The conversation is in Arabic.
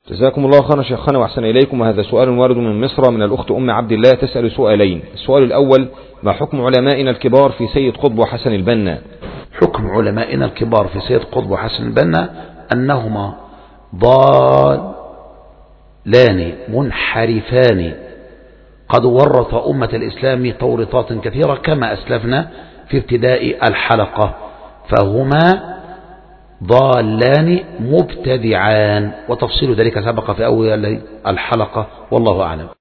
جزاكم الله خيرا شيخنا وأحسن إليكم. وهذا سؤال وارد من مصر من الأخت أم عبد الله، تسأل سؤالين. السؤال الأول: ما حكم علمائنا الكبار في سيد قطب وحسن البنا؟ حكم علمائنا الكبار في سيد قطب وحسن البنا أنهما ضالان منحرفان قد ورط أمة الإسلام تورطات كثيرة كما أسلفنا في ابتداء الحلقة، فهما ضالان مبتدعان، وتفصيل ذلك سبق في أول الحلقة، والله أعلم.